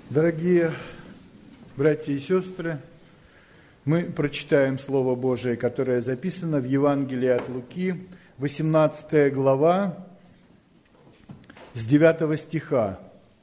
Дорогие братья и сестры, мы прочитаем Слово Божие, которое записано в Евангелии от Луки, 18 глава, с 9 стиха.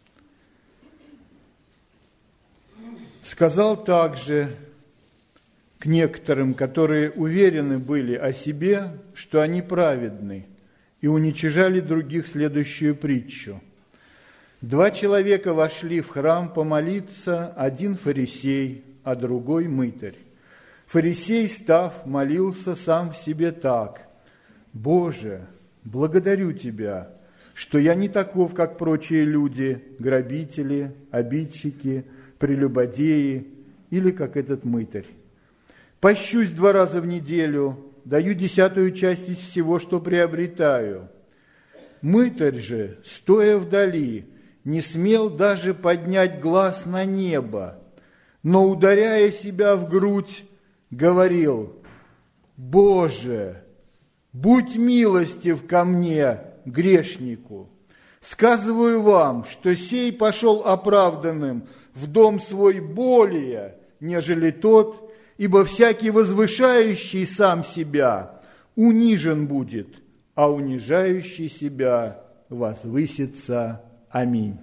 «Сказал также к некоторым, которые уверены были о себе, что они праведны, и уничижали других следующую притчу. 2 человека вошли в храм помолиться, один фарисей, а другой мытарь. Фарисей, став, молился сам в себе так: «Боже, благодарю Тебя, что я не таков, как прочие люди, грабители, обидчики, прелюбодеи или как этот мытарь. Пощусь 2 раза в неделю, даю 10-ю часть из всего, что приобретаю. Мытарь же, стоя вдали, не смел даже поднять глаз на небо, но, ударяя себя в грудь, говорил: Боже, будь милостив ко мне, грешнику. Сказываю вам, что сей пошел оправданным в дом свой более, нежели тот, ибо всякий возвышающий сам себя унижен будет, а унижающий себя возвысится». Аминь.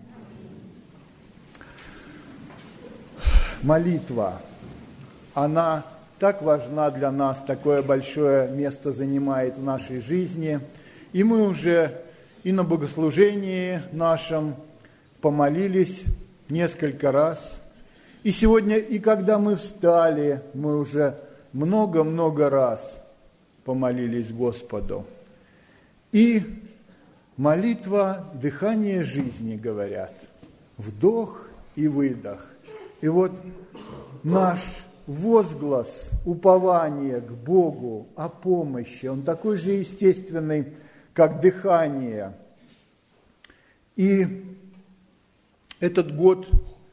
Молитва, она так важна для нас, такое большое место занимает в нашей жизни. И мы уже и на богослужении нашем помолились несколько раз. И сегодня, и когда мы встали, мы уже много-много раз помолились Господу. И молитва – дыхание жизни, говорят. Вдох и выдох. И вот наш возглас упования к Богу о помощи, он такой же естественный, как дыхание. И этот год,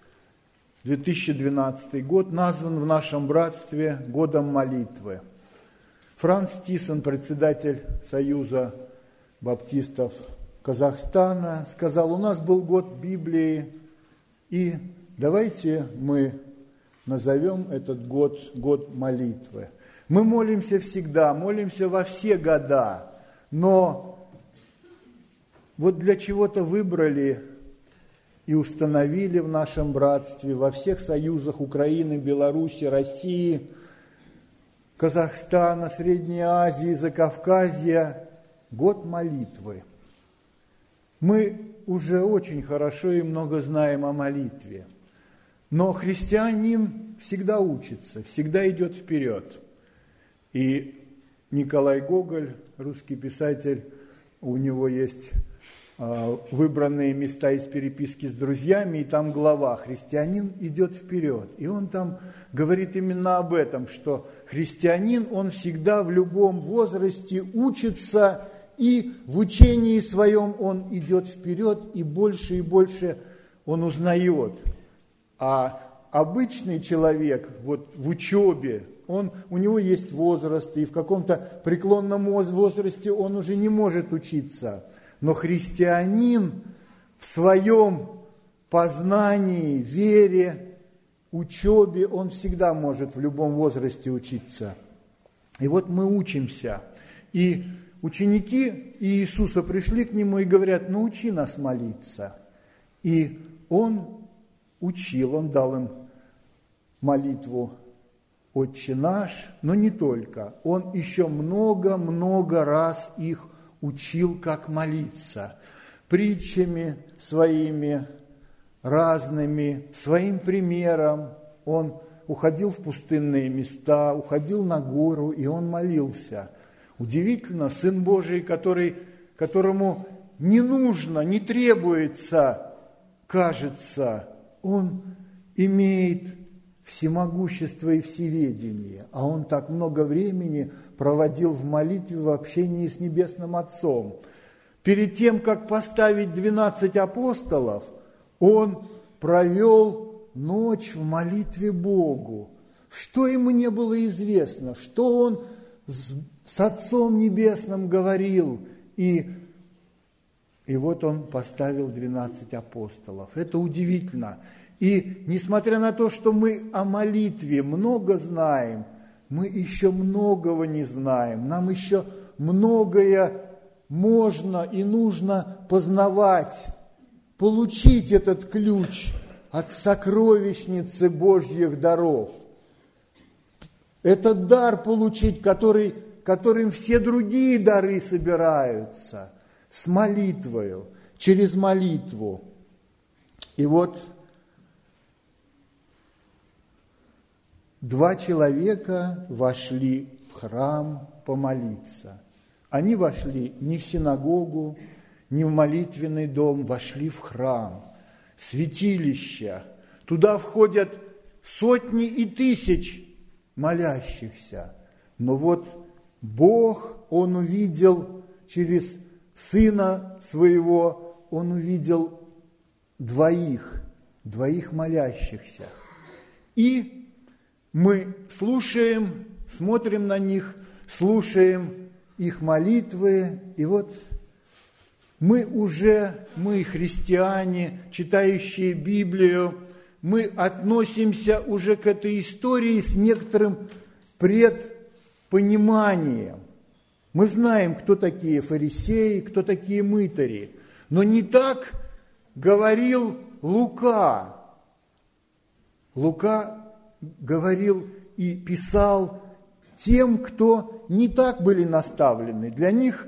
2012 год, назван в нашем братстве годом молитвы. Франц Тисон, председатель Союза баптистов Казахстана, сказал: у нас был год Библии, и давайте мы назовем этот год молитвы. Мы молимся всегда, молимся во все года, но вот для чего-то выбрали и установили в нашем братстве, во всех союзах Украины, Беларуси, России, Казахстана, Средней Азии, Закавказья, год молитвы. Мы уже очень хорошо и много знаем о молитве, но христианин всегда учится, всегда идет вперед. И Николай Гоголь, русский писатель, у него есть выбранные места из переписки с друзьями, и там глава «Христианин идет вперед». И он там говорит именно об этом, что христианин, он всегда в любом возрасте учится, и в учении своем он идет вперед, и больше он узнает. А обычный человек вот в учебе, у него есть возраст, и в каком-то преклонном возрасте он уже не может учиться. Но христианин в своем познании, вере, учебе, он всегда может в любом возрасте учиться. И вот мы учимся. И ученики Иисуса пришли к Нему и говорят: научи нас молиться. И Он учил, Он дал им молитву «Отче наш», но не только. Он еще много-много раз их учил, как молиться, притчами своими разными, своим примером. Он уходил в пустынные места, уходил на гору, и он молился. Удивительно, Сын Божий, которому не нужно, не требуется, кажется, он имеет всемогущество и всеведение, а он так много времени проводил в молитве, в общении с Небесным Отцом. Перед тем, как поставить 12 апостолов, он провел ночь в молитве Богу. Что ему не было известно, что он с Отцом Небесным говорил, и вот он поставил 12 апостолов. Это удивительно. И несмотря на то, что мы о молитве много знаем, мы еще многого не знаем. Нам еще многое можно и нужно познавать, получить этот ключ от сокровищницы Божьих даров. Этот дар получить, которым все другие дары собираются, с молитвою, через молитву. И вот 2 человека вошли в храм помолиться. Они вошли не в синагогу, не в молитвенный дом, вошли в храм, святилище. Туда входят сотни и тысяч молящихся. Но вот Бог, Он увидел через Сына Своего, Он увидел двоих молящихся. И мы слушаем, смотрим на них, слушаем их молитвы, и вот мы, христиане, читающие Библию, мы относимся уже к этой истории с некоторым предпониманием. Мы знаем, кто такие фарисеи, кто такие мытари, но не так говорил Лука. Лука говорил и писал тем, кто не так были наставлены. Для них,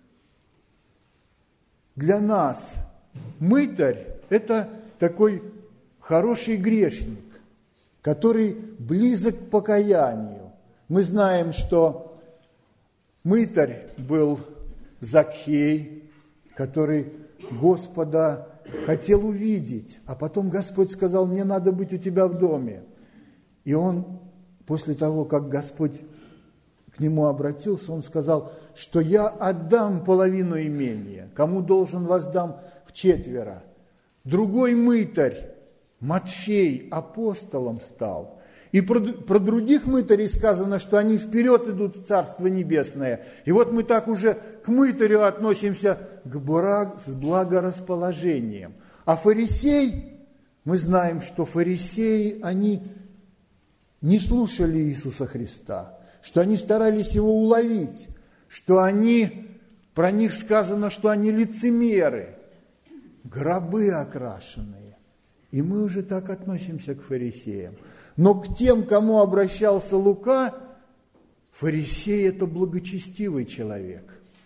для нас, мытарь – это такой хороший грешник, который близок к покаянию. Мы знаем, что мытарь был Закхей, который Господа хотел увидеть, а потом Господь сказал: «Мне надо быть у тебя в доме». И он, после того, как Господь к нему обратился, он сказал, что я отдам половину имения, кому должен, воздам вчетверо. Другой мытарь, Матфей, апостолом стал. И про других мытарей сказано, что они вперед идут в Царство Небесное. И вот мы так уже к мытарю относимся с благорасположением. А фарисей, мы знаем, что фарисеи, они не слушали Иисуса Христа, что они старались Его уловить, что про них сказано, что они лицемеры, гробы окрашенные. И мы уже так относимся к фарисеям. Но к тем, кому обращался Лука, фарисей – это благочестивый человек.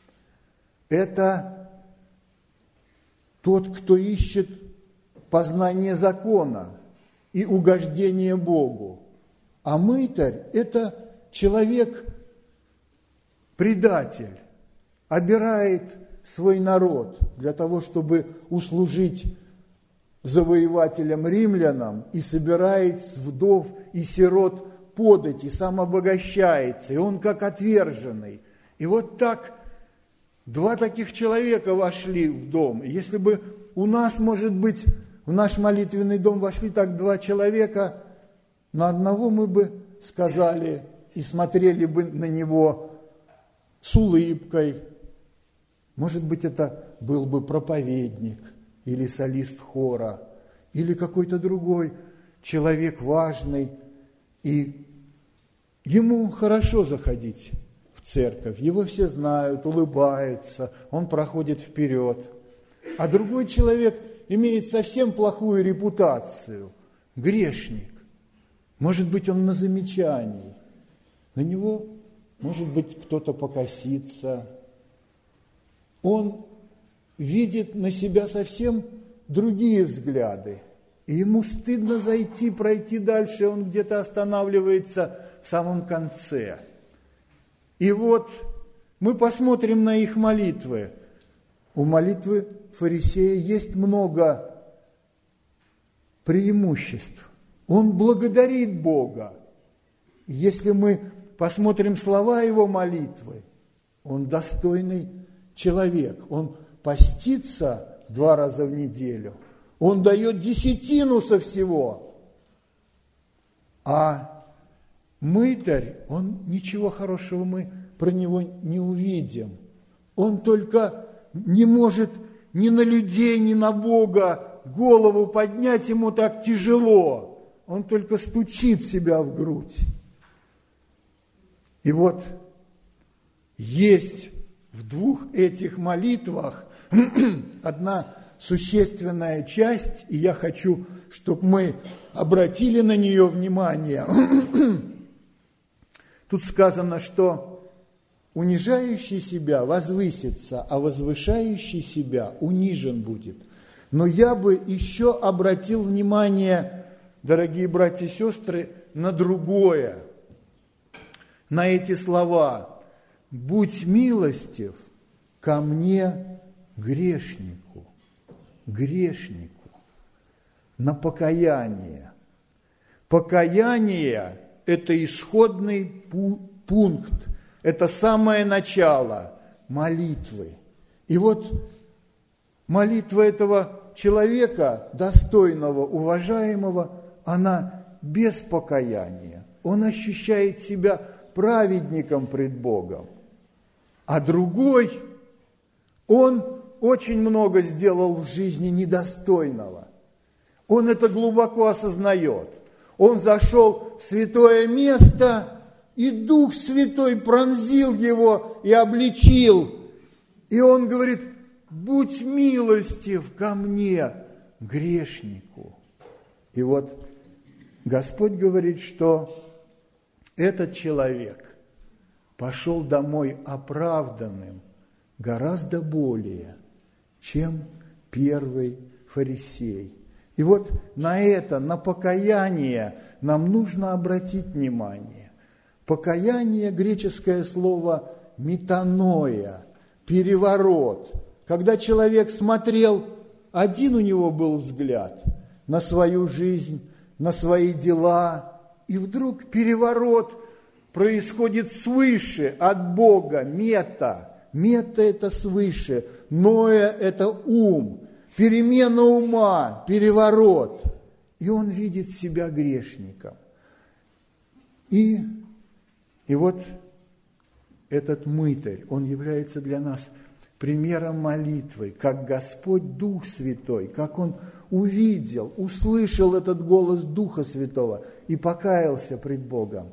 Это тот, кто ищет познание закона и угождение Богу. А мытарь – это человек-предатель, обирает свой народ для того, чтобы услужить завоевателям римлянам, и собирает с вдов и сирот подать, и сам обогащается, и он как отверженный. И вот так 2 таких человека вошли в дом. Если бы у нас, может быть, в наш молитвенный дом вошли так 2 человека, на одного мы бы сказали и смотрели бы на него с улыбкой. Может быть, это был бы проповедник, или солист хора, или какой-то другой человек важный, и ему хорошо заходить в церковь, его все знают, улыбаются, он проходит вперед. А другой человек имеет совсем плохую репутацию, грешник. Может быть, он на замечании, на него, может быть, кто-то покосится. Он видит на себя совсем другие взгляды. И ему стыдно пройти дальше, он где-то останавливается в самом конце. И вот мы посмотрим на их молитвы. У молитвы фарисея есть много преимуществ. Он благодарит Бога. И если мы посмотрим слова его молитвы, он достойный человек, он постится 2 раза в неделю, он дает десятину со всего. А мытарь, он ничего хорошего мы про него не увидим. Он только не может ни на людей, ни на Бога голову поднять ему так тяжело. Он только стучит себя в грудь. И вот есть в двух этих молитвах одна существенная часть, и я хочу, чтобы мы обратили на нее внимание. Тут сказано, что унижающий себя возвысится, а возвышающий себя унижен будет. Но я бы еще обратил внимание, дорогие братья и сестры, на другое, на эти слова: «Будь милостив ко мне, грешнику», грешнику, на покаяние. Покаяние – это исходный пункт, это самое начало молитвы. И вот молитва этого человека, достойного, уважаемого, она без покаяния. Он ощущает себя праведником пред Богом. А другой, он очень много сделал в жизни недостойного. Он это глубоко осознает. Он зашел в святое место, и Дух Святой пронзил его и обличил. И он говорит: «Будь милостив ко мне, грешнику». И вот Господь говорит, что этот человек пошел домой оправданным гораздо более, чем первый фарисей. И вот на это, на покаяние нам нужно обратить внимание. Покаяние, греческое слово метаноя, переворот. Когда человек смотрел, один у него был взгляд на свою жизнь, на свои дела, и вдруг переворот происходит свыше, от Бога, мета. Мета – это свыше, ноя – это ум, перемена ума, переворот. И он видит себя грешником. И вот этот мытарь, он является для нас примером молитвы, как Господь Дух Святой, как Он увидел, услышал этот голос Духа Святого и покаялся пред Богом.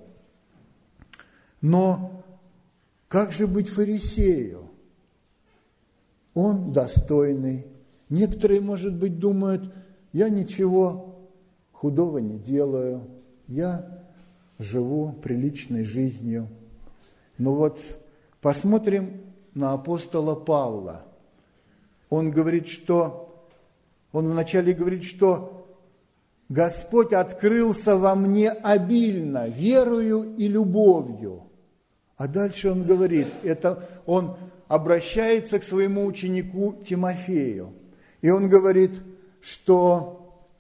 Но как же быть фарисею? Он достойный. Некоторые, может быть, думают: я ничего худого не делаю, я живу приличной жизнью. Но вот посмотрим на апостола Павла. Он вначале говорит, что Господь открылся во мне обильно, верою и любовью. А дальше он говорит, он обращается к своему ученику Тимофею. И он говорит, что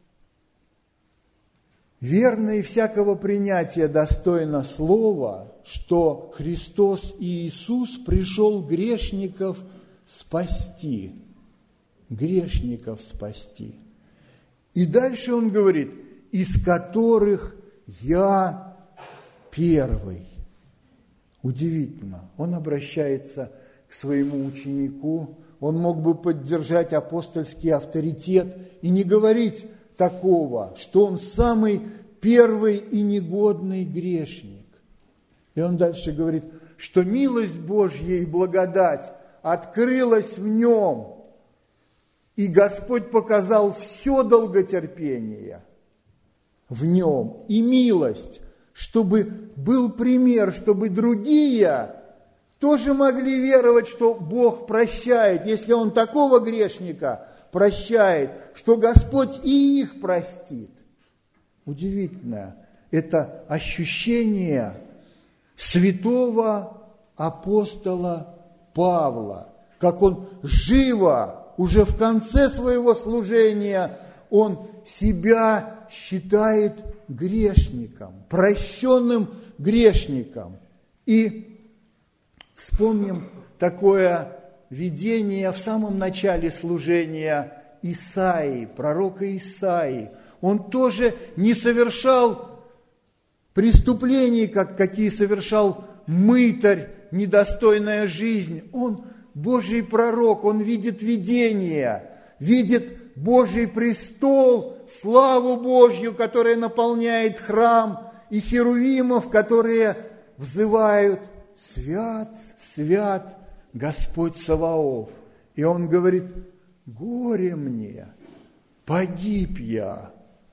верно и всякого принятия достойно слова, что Христос и Иисус пришел грешников спасти. Грешников спасти. И дальше он говорит, из которых я первый. Удивительно. Он обращается к своему ученику. Он мог бы поддержать апостольский авторитет и не говорить такого, что он самый первый и негодный грешник. И он дальше говорит, что милость Божья и благодать открылась в нем, и Господь показал все долготерпение в нем и милость, чтобы был пример, чтобы другие тоже могли веровать, что Бог прощает, если Он такого грешника прощает, что Господь и их простит. Удивительно, это ощущение святого апостола Павла, как он живо, уже в конце своего служения, он себя считает грешником, прощенным грешником. И вспомним такое видение в самом начале служения Исаии, пророка Исаии. Он тоже не совершал преступлений, какие совершал мытарь, недостойная жизнь. Он Божий пророк, он видит видение, видит Божий престол, славу Божью, которая наполняет храм, и херувимов, которые взывают: «Свят, свят Господь Саваоф». И он говорит: «Горе мне, погиб я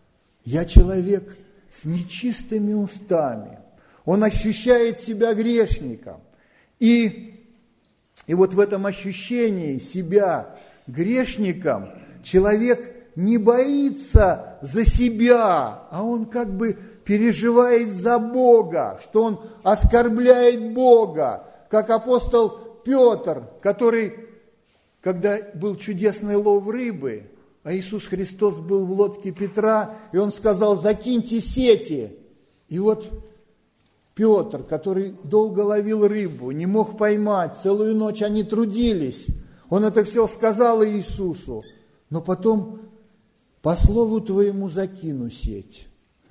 человек с нечистыми устами». Он ощущает себя грешником. И вот в этом ощущении себя грешником человек не боится за себя, а он как бы переживает за Бога, что он оскорбляет Бога, как апостол Петр, который, когда был чудесный лов рыбы, а Иисус Христос был в лодке Петра, и он сказал: «Закиньте сети». И вот Петр, который долго ловил рыбу, не мог поймать, целую ночь они трудились, он это все сказал Иисусу, но потом: «По слову твоему закину сеть».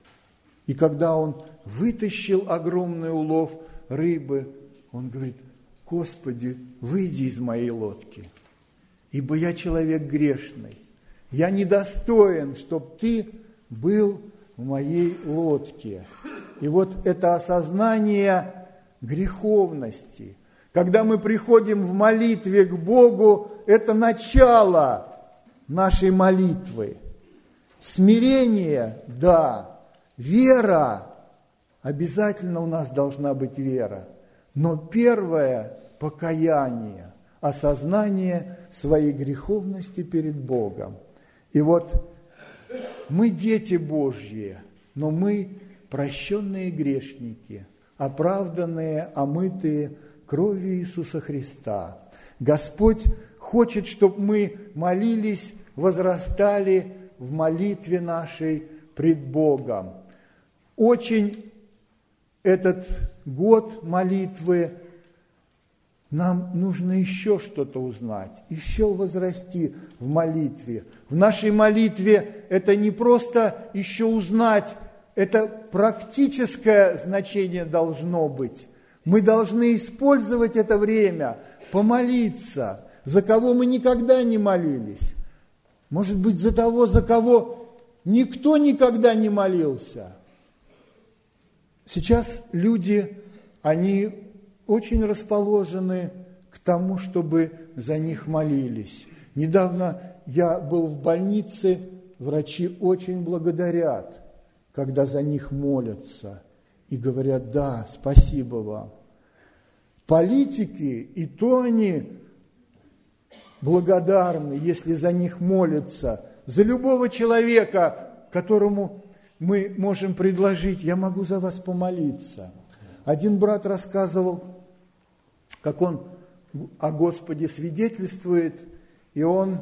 И когда он вытащил огромный улов рыбы, он говорит: «Господи, выйди из моей лодки, ибо я человек грешный, я недостоин, чтоб ты был в моей лодке». И вот это осознание греховности, когда мы приходим в молитве к Богу, это начало нашей молитвы. Смирение, да, вера, обязательно у нас должна быть вера, но первое – покаяние, осознание своей греховности перед Богом. И вот мы дети Божьи, но мы прощенные грешники, оправданные, омытые кровью Иисуса Христа. Господь хочет, чтобы мы молились, возрастали в молитве нашей пред Богом. Очень этот год молитвы нам нужно еще что-то узнать, еще возрасти в молитве. В нашей молитве это не просто еще узнать, это практическое значение должно быть. Мы должны использовать это время, помолиться, за кого мы никогда не молились. Может быть, за того, за кого никто никогда не молился. Сейчас люди, они очень расположены к тому, чтобы за них молились. Недавно я был в больнице, врачи очень благодарят, когда за них молятся и говорят: «Да, спасибо вам». Политики, и то они благодарны, если за них молятся. За любого человека, которому мы можем предложить: «Я могу за вас помолиться». Один брат рассказывал, как он о Господе свидетельствует, и он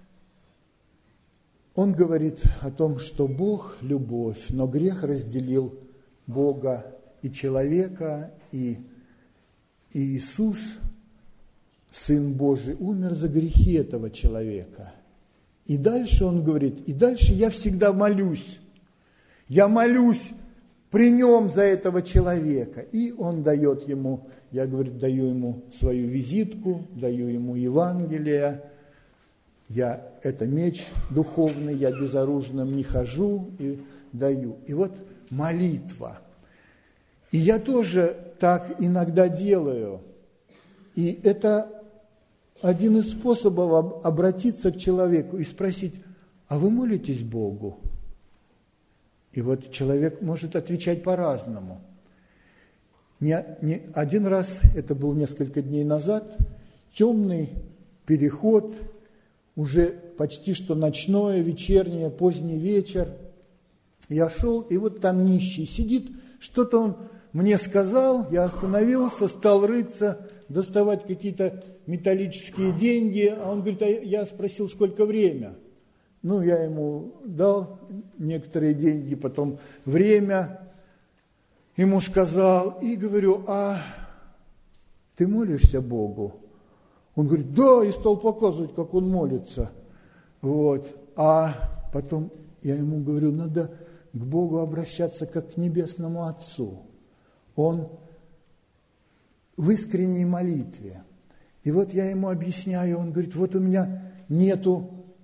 говорит о том, что Бог – любовь, но грех разделил Бога и человека, и Иисус, Сын Божий, умер за грехи этого человека. И дальше он говорит: и дальше я всегда молюсь. Я молюсь при нем за этого человека. И он дает ему, я, говорит, даю ему свою визитку, даю ему Евангелие. Это меч духовный, я безоружным не хожу, и даю. И вот молитва. И я тоже так иногда делаю. И это один из способов обратиться к человеку и спросить: «А вы молитесь Богу?» И вот человек может отвечать по-разному. Не один раз, это был несколько дней назад, темный переход, уже почти что ночное, вечернее, поздний вечер. Я шел, и вот там нищий сидит, что-то он мне сказал, я остановился, стал рыться, доставать какие-то металлические деньги, а он говорит: я спросил, сколько время. Ну, я ему дал некоторые деньги, потом время ему сказал, и говорю: а ты молишься Богу? Он говорит: да, и стал показывать, как он молится. Вот. А потом я ему говорю: надо к Богу обращаться как к Небесному Отцу. Он в искренней молитве. И вот я ему объясняю, он говорит: вот у меня нету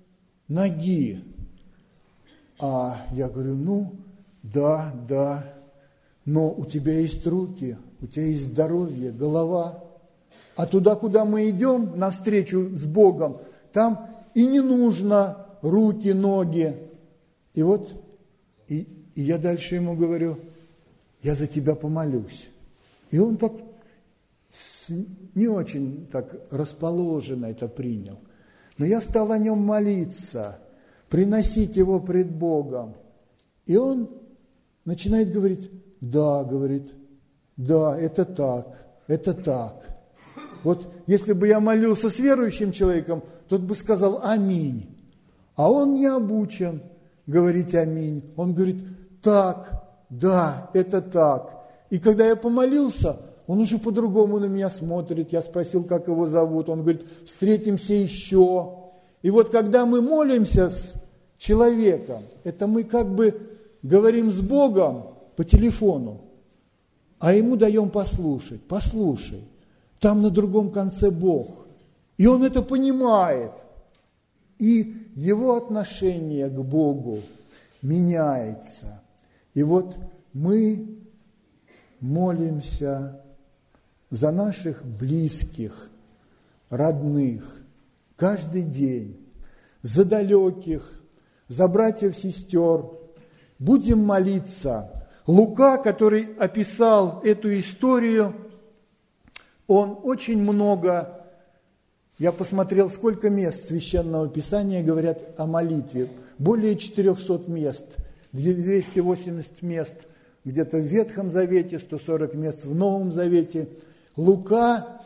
ноги. А я говорю, да, но у тебя есть руки, у тебя есть здоровье, голова. А туда, куда мы идем, навстречу с Богом, там и не нужно руки, ноги. И вот, и я дальше ему говорю, я за тебя помолюсь. И он так не очень так расположенно это принял. Но я стал о нем молиться, приносить его пред Богом. И он начинает говорить, да, это так. Вот если бы я молился с верующим человеком, тот бы сказал аминь. А он не обучен говорить аминь. Он говорит, так, да, это так. И когда я помолился, он уже по-другому на меня смотрит. Я спросил, как его зовут. Он говорит, встретимся еще. И вот когда мы молимся с человеком, это мы как бы говорим с Богом по телефону, а ему даем послушать. Послушай, там на другом конце Бог. И он это понимает. И его отношение к Богу меняется. И вот мы молимся за наших близких, родных, каждый день, за далеких, за братьев, сестер. Будем молиться. Лука, который описал эту историю, он очень много, я посмотрел, сколько мест Священного Писания говорят о молитве. Более 400 мест, 280 мест где-то в Ветхом Завете, 140 мест в Новом Завете. Лука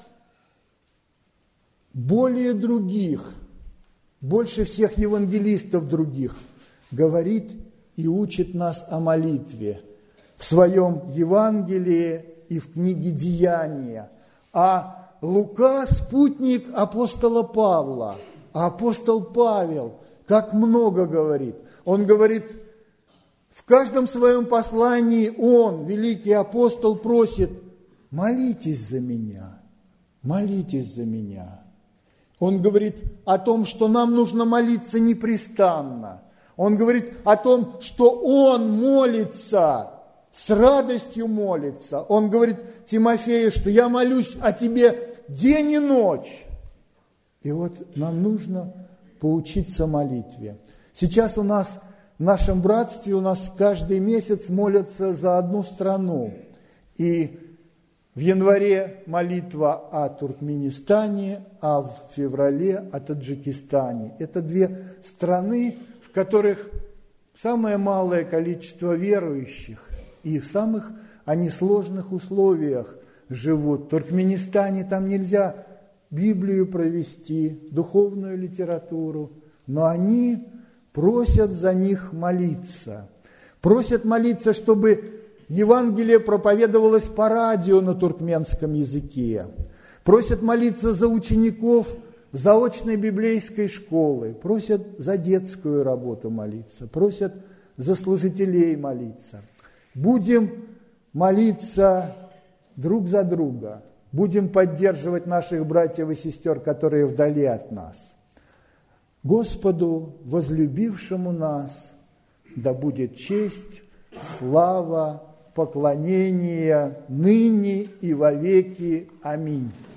более других, больше всех евангелистов других, говорит и учит нас о молитве в своем Евангелии и в книге «Деяния». А Лука – спутник апостола Павла. А апостол Павел, как много говорит. Он говорит, в каждом своем послании он, великий апостол, просит, молитесь за меня, молитесь за меня. Он говорит о том, что нам нужно молиться непрестанно. Он говорит о том, что он молится, с радостью молится. Он говорит Тимофею, что я молюсь о тебе день и ночь. И вот нам нужно поучиться молитве. Сейчас у нас в нашем братстве, у нас каждый месяц молятся за одну страну. И в январе молитва о Туркменистане, а в феврале о Таджикистане. Это две страны, в которых самое малое количество верующих и в самых они сложных условиях живут. В Туркменистане там нельзя Библию провести, духовную литературу, но они просят за них молиться. Просят молиться, чтобы Евангелие проповедовалось по радио на туркменском языке. Просят молиться за учеников заочной библейской школы. Просят за детскую работу молиться. Просят за служителей молиться. Будем молиться друг за друга. Будем поддерживать наших братьев и сестер, которые вдали от нас. Господу, возлюбившему нас, да будет честь, слава, поклонение ныне и вовеки. Аминь.